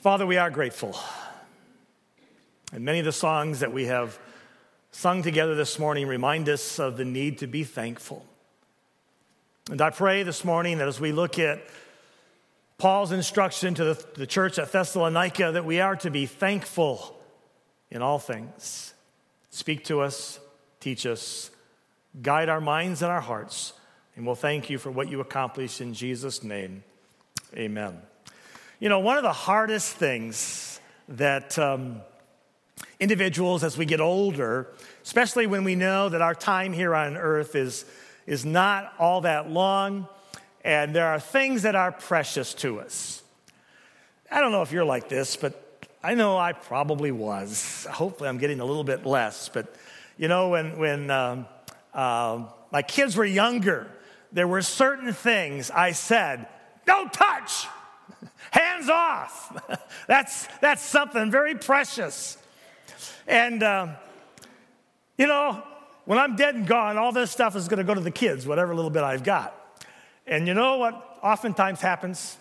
Father, we are grateful. And many of the songs that we have sung together this morning remind us of the need to be thankful. And I pray this morning that as we look at Paul's instruction to the church at Thessalonica, that we are to be thankful in all things. Speak to us, teach us, guide our minds and our hearts, and we'll thank you for what you accomplish in Jesus' name. Amen. You know, one of the hardest things that individuals as we get older, especially when we know that our time here on earth is not all that long, and there are things that are precious to us. I don't know if you're like this, but I know I probably was. Hopefully I'm getting a little bit less. But, you know, when my kids were younger, there were certain things I said, don't touch, hands off. That's something very precious. And, you know, when I'm dead and gone, all this stuff is going to go to the kids, whatever little bit I've got. And you know what oftentimes happens?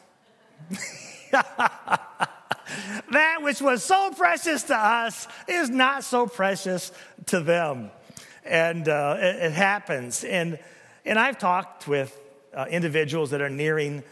That which was so precious to us is not so precious to them. And it happens. And I've talked with individuals that are nearing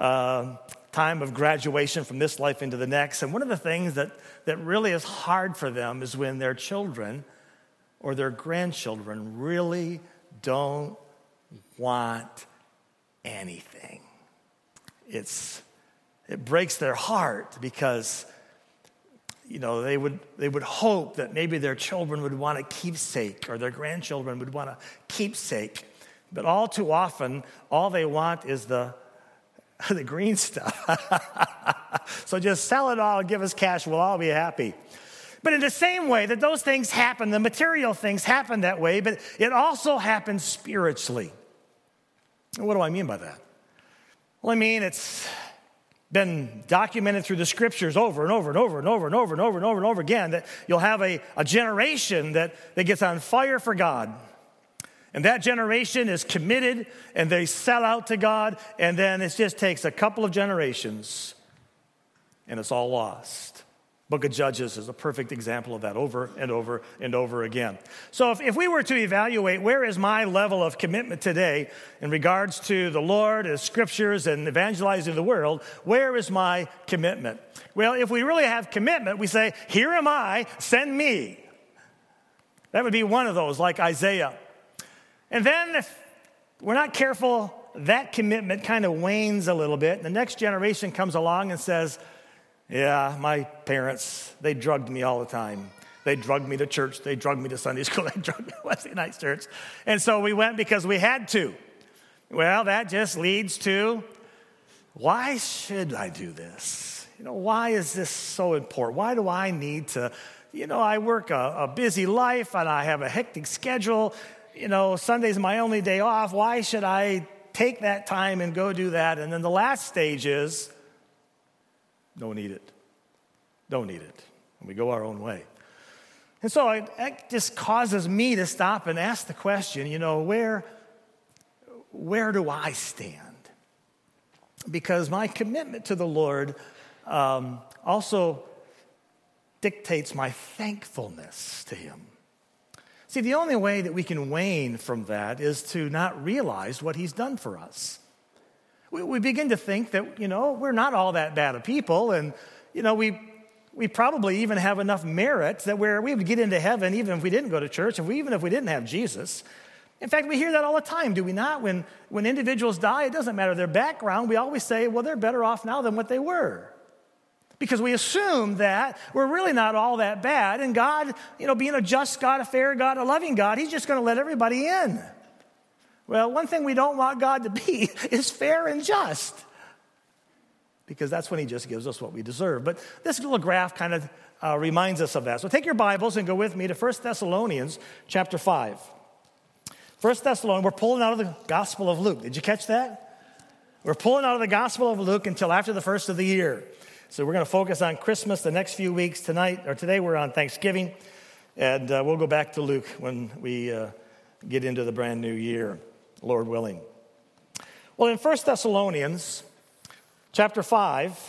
time of graduation from this life into the next. And one of the things that really is hard for them is when their children or their grandchildren really don't want anything. It breaks their heart because, you know, they would hope that maybe their children would want a keepsake or their grandchildren would want a keepsake. But all too often, all they want is the green stuff. So just sell it all, give us cash, we'll all be happy. But in the same way that those things happen, the material things happen that way, but it also happens spiritually. What do I mean by that? Well, I mean, it's been documented through the scriptures over and over and over and over and over and over and over and over again that you'll have a generation that gets on fire for God. And that generation is committed and they sell out to God, and then it just takes a couple of generations and it's all lost. Book of Judges is a perfect example of that over and over and over again. So if we were to evaluate where is my level of commitment today in regards to the Lord, His scriptures, and evangelizing the world, where is my commitment? Well, if we really have commitment, we say, here am I, send me. That would be one of those, like Isaiah. And then if we're not careful, that commitment kind of wanes a little bit. The next generation comes along and says, yeah, my parents, they drugged me all the time. They drugged me to church. They drugged me to Sunday school. They drugged me to Wednesday night church. And so we went because we had to. Well, that just leads to, why should I do this? You know, why is this so important? Why do I need to, you know, I work a busy life and I have a hectic schedule. You know, Sunday's my only day off. Why should I take that time and go do that? And then the last stage is, don't need it. Don't need it. And we go our own way. And so that just causes me to stop and ask the question, you know, where do I stand? Because my commitment to the Lord also dictates my thankfulness to Him. See, the only way that we can wane from that is to not realize what He's done for us. We begin to think that, you know, we're not all that bad of people, and, you know, we probably even have enough merit that we would get into heaven even if we didn't go to church, even if we didn't have Jesus. In fact, we hear that all the time, do we not? When individuals die, it doesn't matter their background. We always say, well, they're better off now than what they were. Because we assume that we're really not all that bad, and God, you know, being a just God, a fair God, a loving God, He's just going to let everybody in. Well, one thing we don't want God to be is fair and just, because that's when He just gives us what we deserve. But this little graph kind of reminds us of that. So take your Bibles and go with me to 1 Thessalonians chapter 5. 1 Thessalonians, we're pulling out of the Gospel of Luke. Did you catch that? We're pulling out of the Gospel of Luke until after the first of the year. So we're going to focus on Christmas the next few weeks. Today we're on Thanksgiving, and we'll go back to Luke when we get into the brand new year, Lord willing. Well, in 1 Thessalonians chapter 5,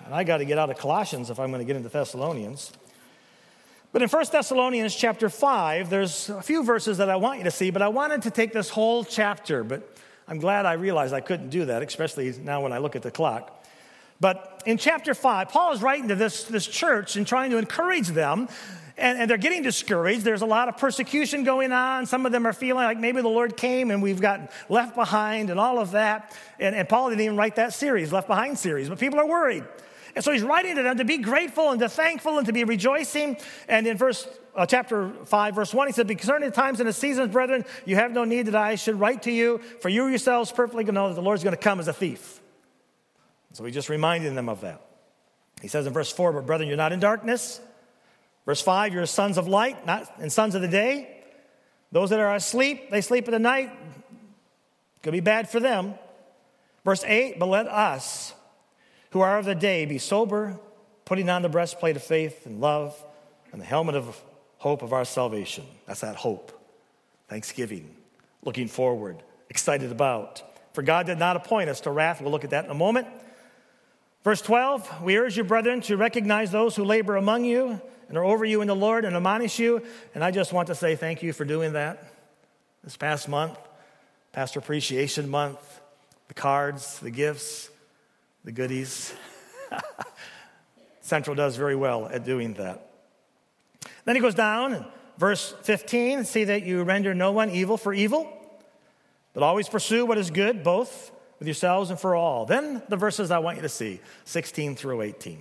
And I got to get out of Colossians if I'm going to get into Thessalonians. But in 1 Thessalonians chapter 5, there's a few verses that I want you to see, but I wanted to take this whole chapter, but I'm glad I realized I couldn't do that, especially now when I look at the clock. But in chapter 5, Paul is writing to this church and trying to encourage them, and they're getting discouraged. There's a lot of persecution going on. Some of them are feeling like maybe the Lord came and we've gotten left behind and all of that. And Paul didn't even write that series, Left Behind series, but people are worried. And so he's writing to them to be grateful and to thankful and to be rejoicing. And in chapter 5, verse 1, he said, concerning the times and the seasons, brethren, you have no need that I should write to you, for you yourselves perfectly know that the Lord's going to come as a thief. So he's just reminding them of that. He says in verse 4, but brethren, you're not in darkness. Verse 5, you're sons of light, not and sons of the day. Those that are asleep, they sleep in the night. Could be bad for them. Verse 8, but let us, who are of the day, be sober, putting on the breastplate of faith and love and the helmet of hope of our salvation. That's that hope. Thanksgiving, looking forward, excited about. For God did not appoint us to wrath. We'll look at that in a moment. Verse 12, we urge you, brethren, to recognize those who labor among you and are over you in the Lord and admonish you. And I just want to say thank you for doing that this past month, Pastor Appreciation Month, the cards, the gifts, the goodies. Central does very well at doing that. Then he goes down, verse 15, see that you render no one evil for evil, but always pursue what is good, both with yourselves and for all. Then the verses I want you to see, 16 through 18.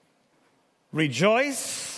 Rejoice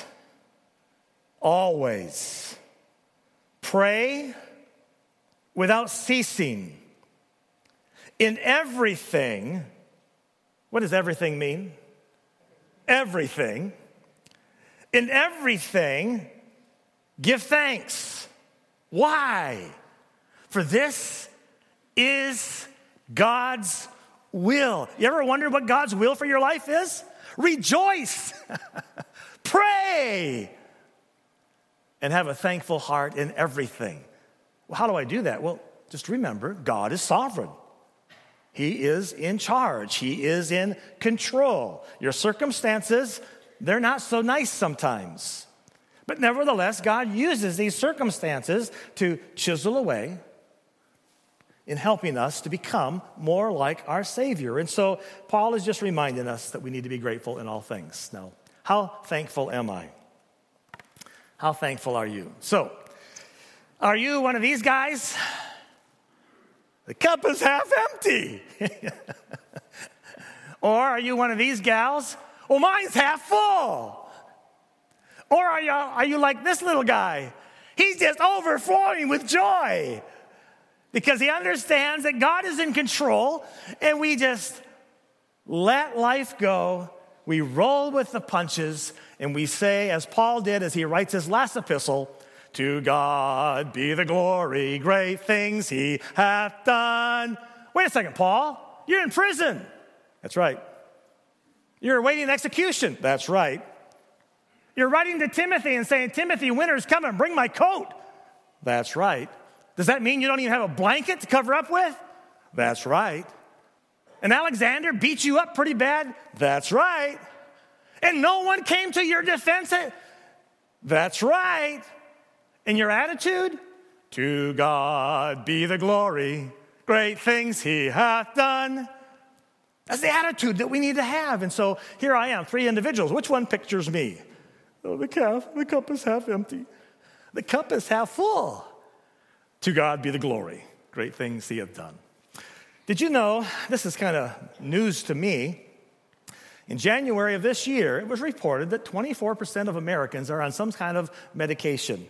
always. Pray without ceasing. In everything, what does everything mean? Everything. In everything, give thanks. Why? For this is God's will. You ever wonder what God's will for your life is? Rejoice. Pray. And have a thankful heart in everything. Well, how do I do that? Well, just remember, God is sovereign. He is in charge. He is in control. Your circumstances, they're not so nice sometimes. But nevertheless, God uses these circumstances to chisel away in helping us to become more like our Savior. And so Paul is just reminding us that we need to be grateful in all things. Now, how thankful am I? How thankful are you? So, are you one of these guys? The cup is half empty. Or are you one of these gals? Well, mine's half full. Or are you like this little guy? He's just overflowing with joy because he understands that God is in control and we just let life go. We roll with the punches and we say, as Paul did as he writes his last epistle, to God be the glory, great things he hath done. Wait a second, Paul. You're in prison. That's right. You're awaiting execution. That's right. You're writing to Timothy and saying, Timothy, winter's coming. Bring my coat. That's right. Does that mean you don't even have a blanket to cover up with? That's right. And Alexander beat you up pretty bad? That's right. And no one came to your defense? That's right. And your attitude? To God be the glory, great things he hath done. That's the attitude that we need to have. And so here I am, three individuals. Which one pictures me? Oh, the cup is half empty. The cup is half full. To God be the glory, great things he hath done. Did you know, this is kind of news to me, in January of this year, it was reported that 24% of Americans are on some kind of medication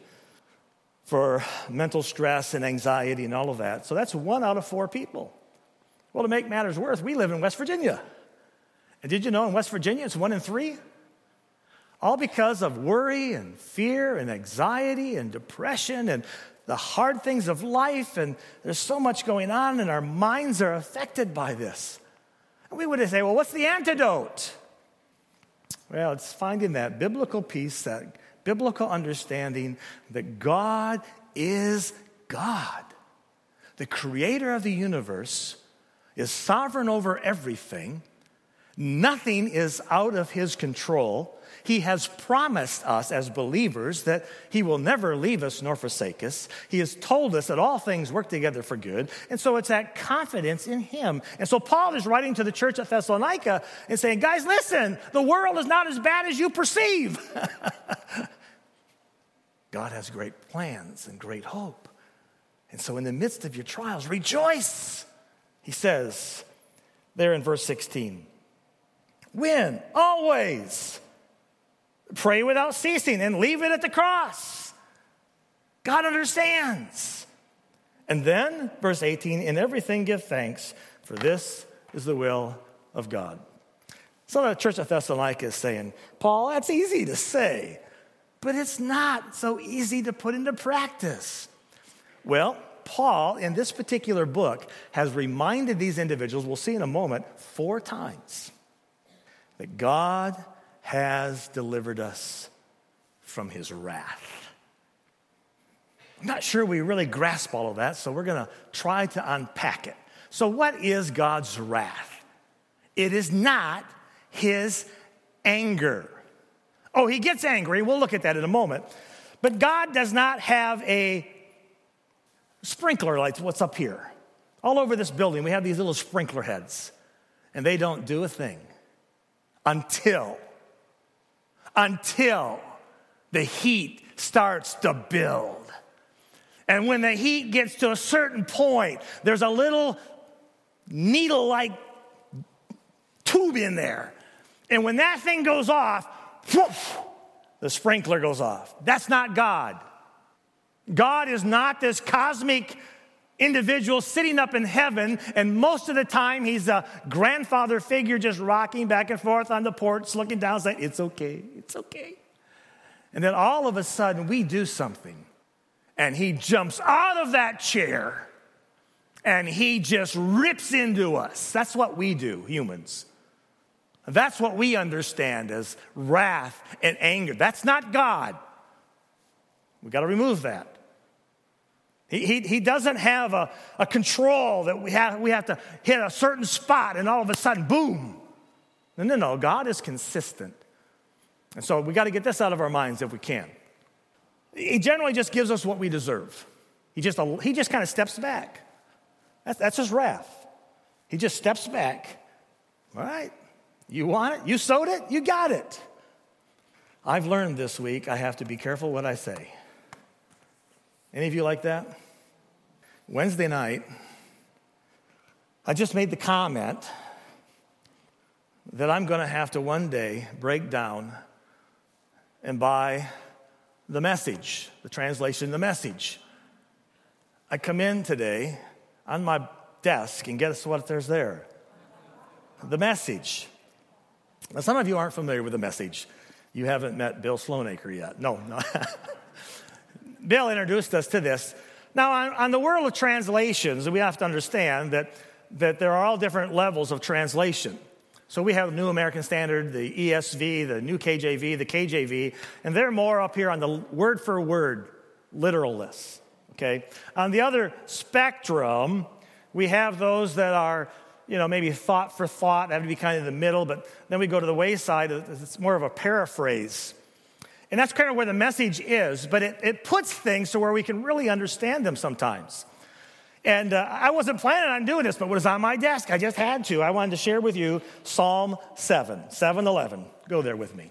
for mental stress and anxiety and all of that. So that's 1 out of 4 people. Well, to make matters worse, we live in West Virginia. And did you know in West Virginia it's 1 in 3? All because of worry and fear and anxiety and depression and the hard things of life. And there's so much going on and our minds are affected by this. And we would say, well, what's the antidote? Well, it's finding that biblical peace, that biblical understanding that God is God. The creator of the universe is sovereign over everything. Nothing is out of his control. He has promised us as believers that he will never leave us nor forsake us. He has told us that all things work together for good. And so it's that confidence in him. And so Paul is writing to the church at Thessalonica and saying, guys, listen, the world is not as bad as you perceive. God has great plans and great hope. And so in the midst of your trials, rejoice. He says there in verse 16, when? Always. Pray without ceasing and leave it at the cross. God understands. And then, verse 18, in everything give thanks, for this is the will of God. So the church of Thessalonica is saying, Paul, that's easy to say, but it's not so easy to put into practice. Well, Paul, in this particular book, has reminded these individuals, we'll see in a moment, 4 times, that God has delivered us from his wrath. I'm not sure we really grasp all of that, so we're going to try to unpack it. So what is God's wrath? It is not his anger. Oh, he gets angry. We'll look at that in a moment. But God does not have a sprinkler like what's up here. All over this building, we have these little sprinkler heads, and they don't do a thing until the heat starts to build. And when the heat gets to a certain point, there's a little needle-like tube in there. And when that thing goes off, whoosh, the sprinkler goes off. That's not God. God is not this cosmic individual sitting up in heaven, and most of the time he's a grandfather figure just rocking back and forth on the porch, looking down saying, it's okay, it's okay. And then all of a sudden we do something, and he jumps out of that chair, and he just rips into us. That's what we do, humans. That's what we understand as wrath and anger. That's not God. We got to remove that. He doesn't have a control that we have to hit a certain spot and all of a sudden, boom. No. God is consistent. And so we got to get this out of our minds if we can. He generally just gives us what we deserve. He just kind of steps back. That's his wrath. He just steps back. All right, you want it? You sowed it? You got it. I've learned this week I have to be careful what I say. Any of you like that? Wednesday night, I just made the comment that I'm going to have to one day break down and buy the Message, the translation, the Message. I come in today on my desk and guess what there's there? The Message. Now, some of you aren't familiar with the Message. You haven't met Bill Sloanacre yet. No. Bill introduced us to this. Now, on the world of translations, we have to understand that there are all different levels of translation. So we have the New American Standard, the ESV, the New KJV, the KJV, and they're more up here on the word-for-word literalness, okay? On the other spectrum, we have those that are, maybe thought for thought, have to be kind of in the middle, but then we go to the wayside, it's more of a paraphrase. And that's kind of where the Message is, but it puts things to where we can really understand them sometimes. And I wasn't planning on doing this, but it was on my desk. I just had to. I wanted to share with you Psalm 7:11. Go there with me.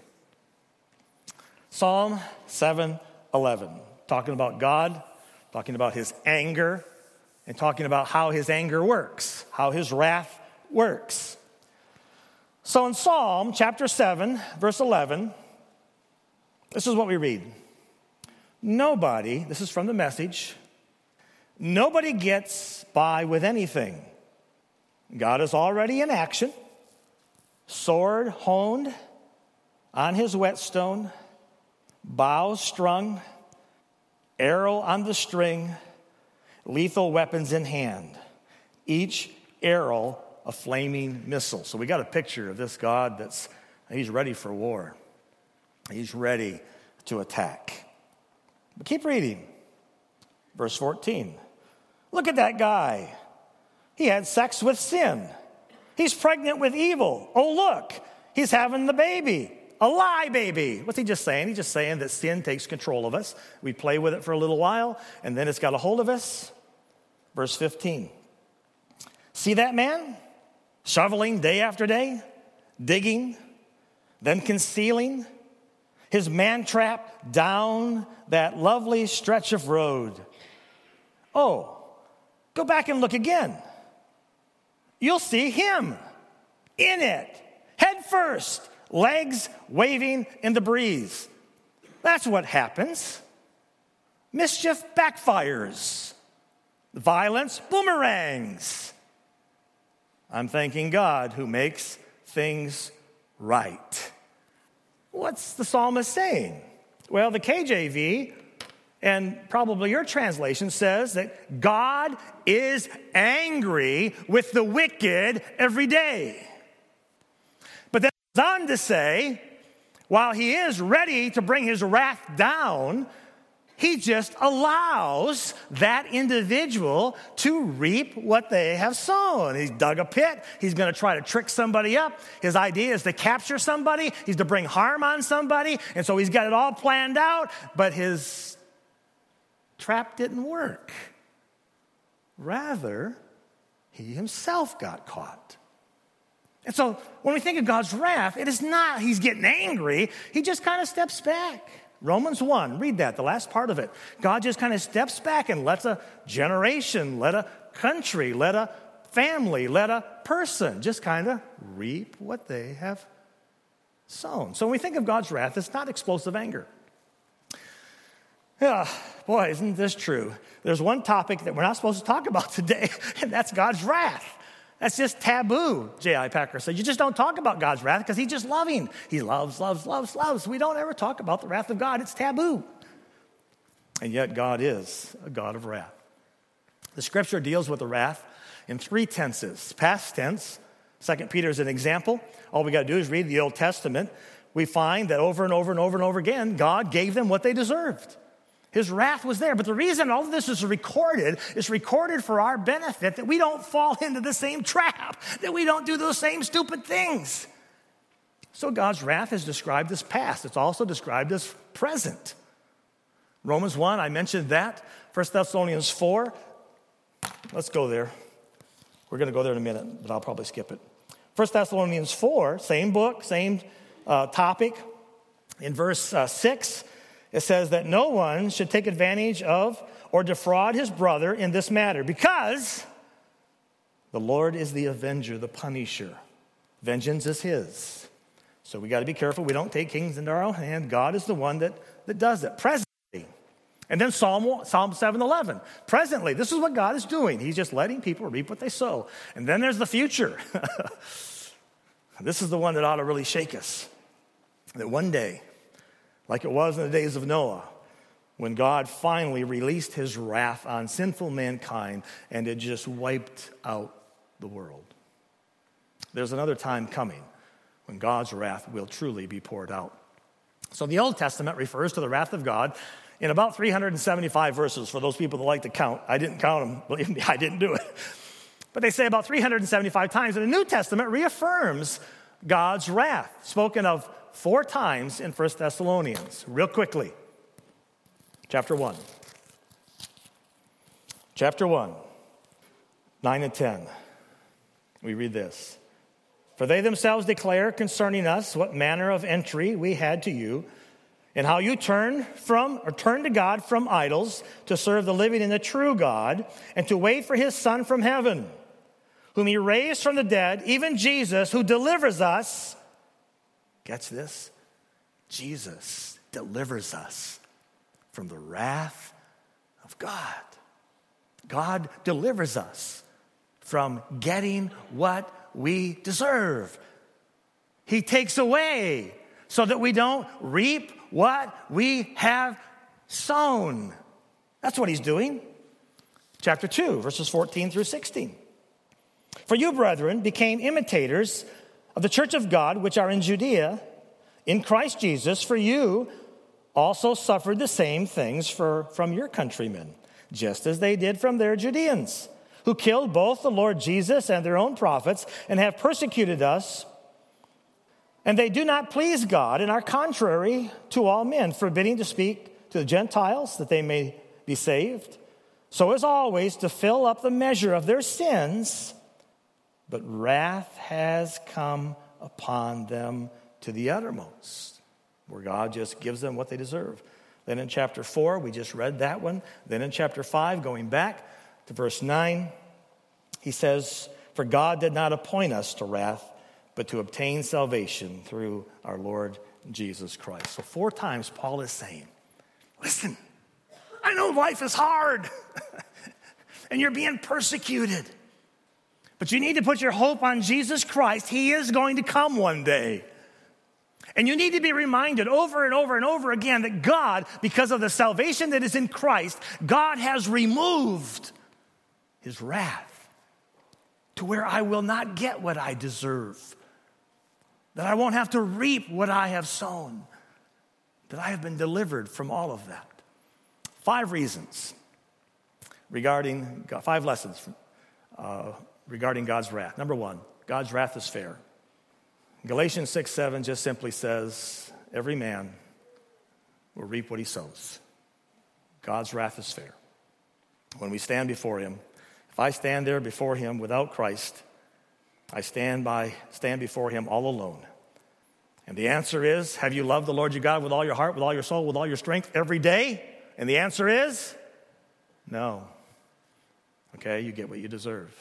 Psalm 7:11, talking about God, talking about his anger, and talking about how his anger works, how his wrath works. So in Psalm chapter 7, verse 11, this is what we read. Nobody, this is from the Message, nobody gets by with anything. God is already in action, sword honed on his whetstone, bow strung, arrow on the string, lethal weapons in hand, each arrow a flaming missile. So we got a picture of this God he's ready for war. He's ready to attack. But keep reading. Verse 14. Look at that guy. He had sex with sin. He's pregnant with evil. Oh, look, he's having the baby, a lie baby. What's he just saying? He's just saying that sin takes control of us. We play with it for a little while, and then it's got a hold of us. Verse 15. See that man? Shoveling day after day, digging, then concealing his man trap down that lovely stretch of road. Oh, go back and look again. You'll see him in it, head first, legs waving in the breeze. That's what happens. Mischief backfires. Violence boomerangs. I'm thanking God who makes things right. What's the psalmist saying? Well, the KJV and probably your translation says that God is angry with the wicked every day. But then it goes on to say, while he is ready to bring his wrath down, he just allows that individual to reap what they have sown. He's dug a pit. He's going to try to trick somebody up. His idea is to capture somebody. He's to bring harm on somebody. And so he's got it all planned out, but his trap didn't work. Rather, he himself got caught. And so when we think of God's wrath, it is not he's getting angry. He just kind of steps back. Romans 1, read that, the last part of it. God just kind of steps back and lets a generation, let a country, let a family, let a person just kind of reap what they have sown. So when we think of God's wrath, it's not explosive anger. Yeah, boy, isn't this true? There's one topic that we're not supposed to talk about today, and that's God's wrath. That's just taboo, J.I. Packer said. You just don't talk about God's wrath because he's just loving. He loves, loves, loves, loves. We don't ever talk about the wrath of God. It's taboo. And yet God is a God of wrath. The scripture deals with the wrath in three tenses. Past tense, 2 Peter is an example. All we got to do is read the Old Testament. We find that over and over and over and over again, God gave them what they deserved. His wrath was there. But the reason all of this is recorded for our benefit, that we don't fall into the same trap, that we don't do those same stupid things. So God's wrath is described as past. It's also described as present. Romans 1, I mentioned that. 1 Thessalonians 4, let's go there. We're going to go there in a minute, but I'll probably skip it. 1 Thessalonians 4, same book, same topic. In verse 6, it says that no one should take advantage of or defraud his brother in this matter, because the Lord is the avenger, the punisher. Vengeance is his. So we got to be careful. We don't take kings into our own hand. God is the one that does it presently. And then Psalm 7:11. Presently, this is what God is doing. He's just letting people reap what they sow. And then there's the future. This is the one that ought to really shake us. That one day, like it was in the days of Noah, when God finally released his wrath on sinful mankind and it just wiped out the world. There's another time coming when God's wrath will truly be poured out. So the Old Testament refers to the wrath of God in about 375 verses for those people that like to count. I didn't count them. Believe me, I didn't do it. But they say about 375 times. And the New Testament reaffirms God's wrath, spoken of 4 times in 1 Thessalonians. Real quickly. Chapter 1. Chapter 1, 9 and 10. We read this. For they themselves declare concerning us what manner of entry we had to you, and how you turned to God from idols to serve the living and the true God, and to wait for his Son from heaven, whom he raised from the dead, even Jesus, who delivers us. Gets this? Jesus delivers us from the wrath of God. God delivers us from getting what we deserve. He takes away so that we don't reap what we have sown. That's what he's doing. Chapter 2, verses 14 through 16. For you, brethren, became imitators of the church of God, which are in Judea, in Christ Jesus. For you also suffered the same things from your countrymen, just as they did from their Judeans, who killed both the Lord Jesus and their own prophets, and have persecuted us. And they do not please God, and are contrary to all men, forbidding to speak to the Gentiles that they may be saved, so as always to fill up the measure of their sins. But wrath has come upon them to the uttermost, where God just gives them what they deserve. Then in chapter 4, we just read that one. Then in chapter 5, going back to verse 9, he says, "For God did not appoint us to wrath, but to obtain salvation through our Lord Jesus Christ." So 4 times Paul is saying, listen, I know life is hard and you're being persecuted, but you need to put your hope on Jesus Christ. He is going to come one day. And you need to be reminded over and over and over again that God, because of the salvation that is in Christ, God has removed his wrath to where I will not get what I deserve, that I won't have to reap what I have sown, that I have been delivered from all of that. 5 reasons regarding, 5 lessons regarding God's wrath. Number 1, God's wrath is fair. Galatians 6:7 just simply says, every man will reap what he sows. God's wrath is fair. When we stand before him, if I stand there before him without Christ, I stand before him all alone. And the answer is, have you loved the Lord your God with all your heart, with all your soul, with all your strength every day? And the answer is, no. Okay, you get what you deserve.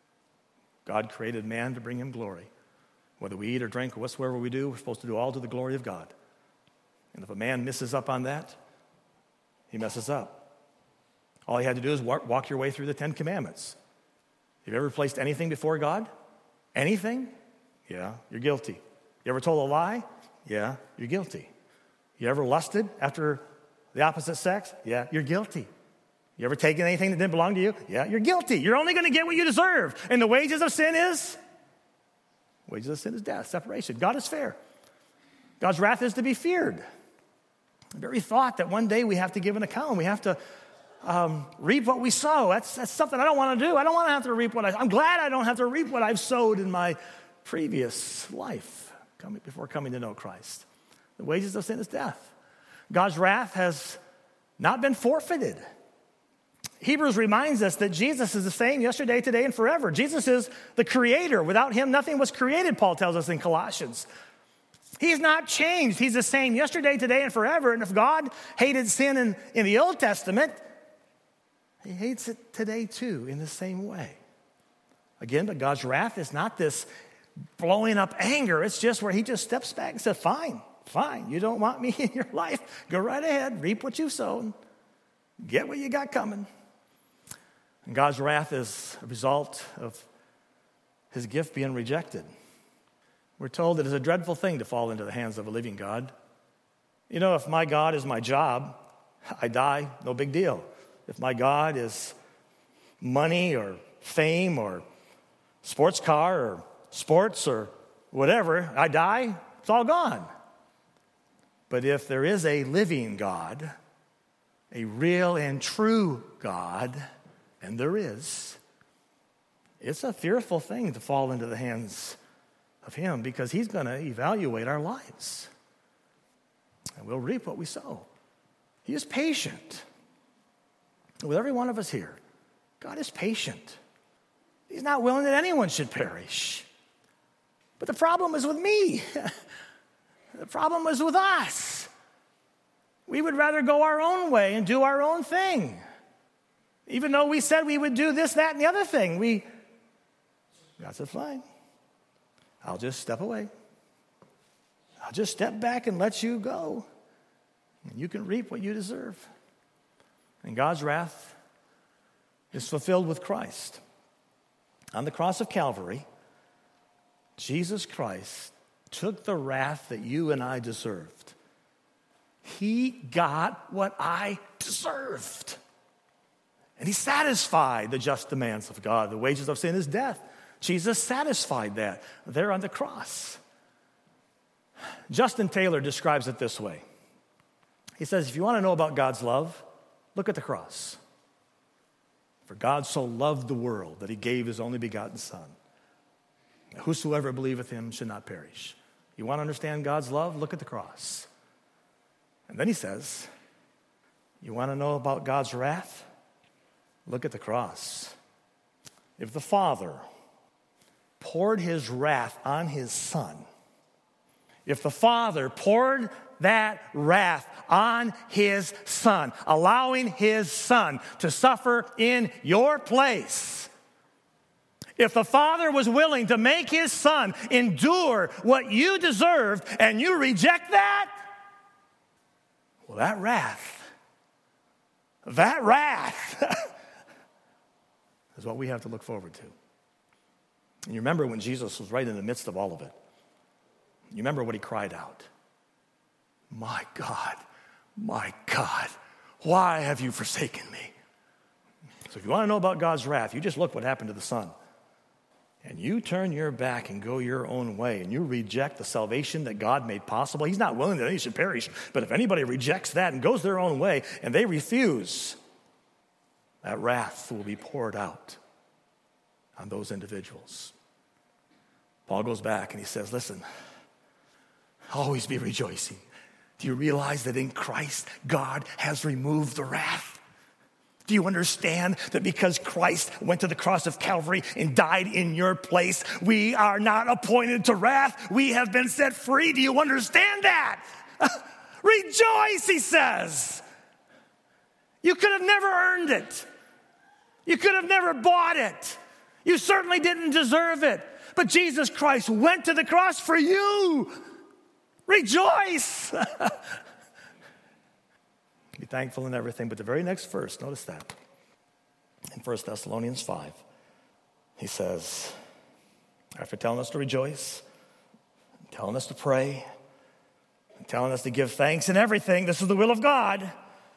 God created man to bring him glory. Whether we eat or drink or whatsoever we do, we're supposed to do all to the glory of God. And if a man misses up on that, he messes up. All you had to do is walk your way through the 10 Commandments. Have you ever placed anything before God? Anything? Yeah, you're guilty. You ever told a lie? Yeah, you're guilty. You ever lusted after the opposite sex? Yeah, you're guilty. You ever taken anything that didn't belong to you? Yeah, you're guilty. You're only going to get what you deserve. And the wages of sin is? Wages of sin is death, separation. God is fair. God's wrath is to be feared. The very thought that one day we have to give an account, we have to reap what we sow. That's something I don't want to do. I don't want to have to reap I'm glad I don't have to reap what I've sowed in my previous life before coming to know Christ. The wages of sin is death. God's wrath has not been forfeited. Hebrews reminds us that Jesus is the same yesterday, today, and forever. Jesus is the creator. Without him, nothing was created, Paul tells us in Colossians. He's not changed. He's the same yesterday, today, and forever. And if God hated sin in the Old Testament, he hates it today too in the same way. Again, but God's wrath is not this blowing up anger. It's just where he just steps back and says, fine, you don't want me in your life. Go right ahead, reap what you've sown. Get what you got coming. And God's wrath is a result of his gift being rejected. We're told that it's a dreadful thing to fall into the hands of a living God. You know, if my God is my job, I die, no big deal. If my God is money or fame or sports car or sports or whatever, I die, it's all gone. But if there is a living God, a real and true God, and there is, it's a fearful thing to fall into the hands of him because he's going to evaluate our lives. And we'll reap what we sow. He is patient with every one of us here. God is patient. He's not willing that anyone should perish. But the problem is with me. The problem is with us. We would rather go our own way and do our own thing. Even though we said we would do this, that, and the other thing, God said, fine. I'll just step away. I'll just step back and let you go. And you can reap what you deserve. And God's wrath is fulfilled with Christ. On the cross of Calvary, Jesus Christ took the wrath that you and I deserved. He got what I deserved. And he satisfied the just demands of God. The wages of sin is death. Jesus satisfied that there on the cross. Justin Taylor describes it this way. He says, if you want to know about God's love, look at the cross. For God so loved the world that he gave his only begotten Son. Whosoever believeth him should not perish. You want to understand God's love? Look at the cross. And then he says, you want to know about God's wrath? Look at the cross. If the Father poured his wrath on his Son, if the Father poured that wrath on his Son, allowing his Son to suffer in your place, if the Father was willing to make his Son endure what you deserved and you reject that, well, that wrath is what we have to look forward to. And you remember when Jesus was right in the midst of all of it. You remember what he cried out. My God, why have you forsaken me? So if you want to know about God's wrath, you just look what happened to the Son. And you turn your back and go your own way, and you reject the salvation that God made possible. He's not willing that any should perish, but if anybody rejects that and goes their own way, and they refuse, that wrath will be poured out on those individuals. Paul goes back and he says, listen, always be rejoicing. Do you realize that in Christ, God has removed the wrath? Do you understand that because Christ went to the cross of Calvary and died in your place, we are not appointed to wrath? We have been set free. Do you understand that? Rejoice, he says. You could have never earned it. You could have never bought it. You certainly didn't deserve it. But Jesus Christ went to the cross for you. Rejoice. Be thankful in everything. But the very next verse, notice that. In 1 Thessalonians 5, he says, after telling us to rejoice, telling us to pray, and telling us to give thanks in everything, this is the will of God.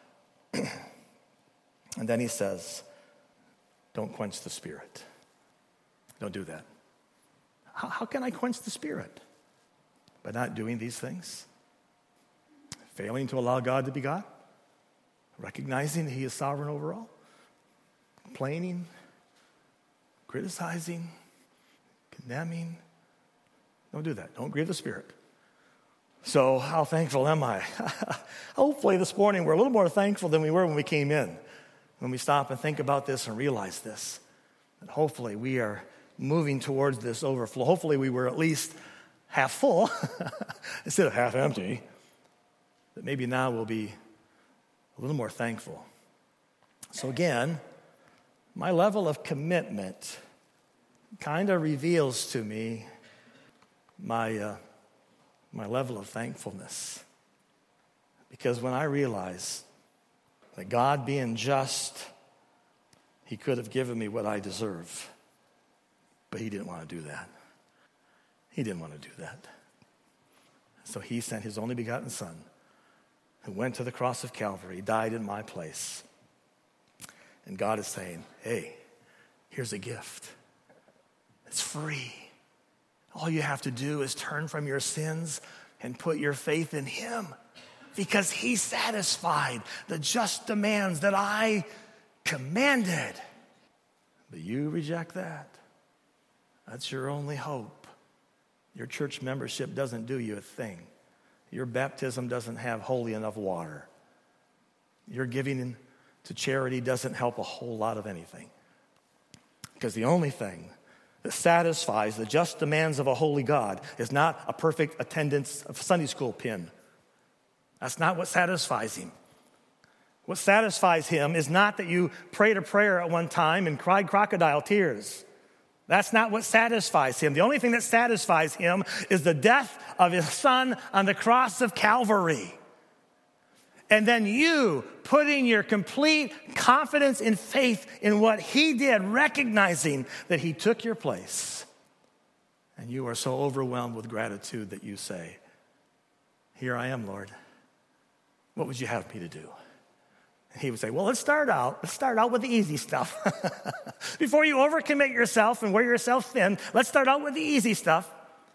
And then he says, don't quench the Spirit. Don't do that. How can I quench the Spirit? By not doing these things? Failing to allow God to be God? Recognizing that he is sovereign over all? Complaining? Criticizing? Condemning? Don't do that. Don't grieve the Spirit. So how thankful am I? Hopefully this morning we're a little more thankful than we were when we came in. When we stop and think about this and realize this. And hopefully we are moving towards this overflow. Hopefully we were at least half full instead of half empty. But maybe now we'll be a little more thankful. So again, my level of commitment kind of reveals to me my level of thankfulness. Because when I realize that God being just, he could have given me what I deserve. But he didn't want to do that. He didn't want to do that. So he sent his only begotten Son, who went to the cross of Calvary, died in my place. And God is saying, hey, here's a gift. It's free. All you have to do is turn from your sins and put your faith in him, because he satisfied the just demands that I commanded. But you reject that. That's your only hope. Your church membership doesn't do you a thing. Your baptism doesn't have holy enough water. Your giving to charity doesn't help a whole lot of anything. Because the only thing that satisfies the just demands of a holy God is not a perfect attendance of Sunday school pin. That's not what satisfies him. What satisfies him is not that you prayed a prayer at one time and cried crocodile tears. That's not what satisfies him. The only thing that satisfies him is the death of his Son on the cross of Calvary. And then you putting your complete confidence and faith in what he did, recognizing that he took your place. And you are so overwhelmed with gratitude that you say, here I am, Lord. What would you have me to do? And he would say, well, let's start out with the easy stuff. Before you overcommit yourself and wear yourself thin, let's start out with the easy stuff.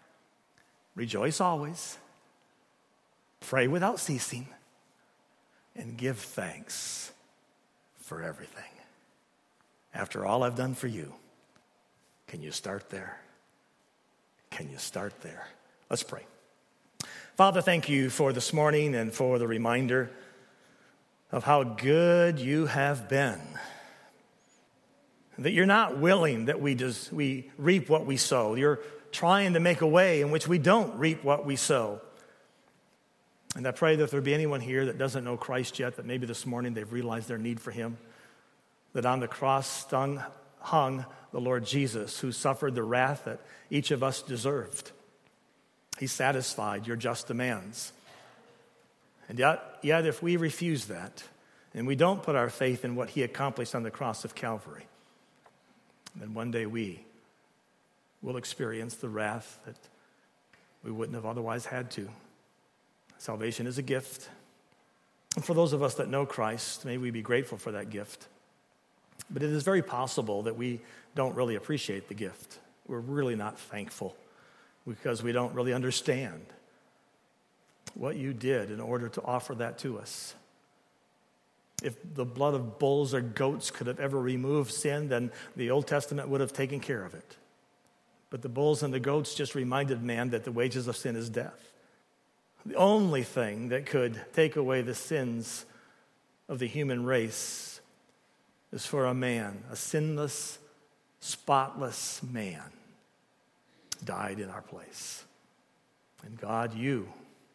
Rejoice always. Pray without ceasing. And give thanks for everything. after all I've done for you. Can you start there? Can you start there? Let's pray. Father, thank you for this morning and for the reminder of how good you have been. That you're not willing that we reap what we sow. You're trying to make a way in which we don't reap what we sow. And I pray that if there be anyone here that doesn't know Christ yet, that maybe this morning they've realized their need for him. That on the cross hung the Lord Jesus, who suffered the wrath that each of us deserved. He satisfied your just demands. And yet if we refuse that, and we don't put our faith in what he accomplished on the cross of Calvary, then one day we will experience the wrath that we wouldn't have otherwise had to. Salvation is a gift. And for those of us that know Christ, may we be grateful for that gift. But it is very possible that we don't really appreciate the gift. We're really not thankful because we don't really understand what you did in order to offer that to us. If the blood of bulls or goats could have ever removed sin, then the Old Testament would have taken care of it. But the bulls and the goats just reminded man that the wages of sin is death. The only thing that could take away the sins of the human race is for a man, a sinless, spotless man, died in our place. And God, you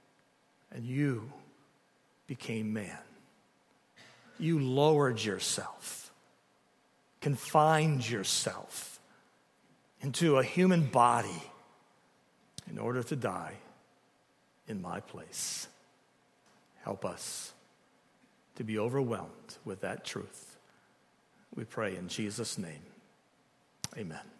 became man. You lowered yourself, confined yourself into a human body in order to die in my place. Help us to be overwhelmed with that truth. We pray in Jesus' name. Amen.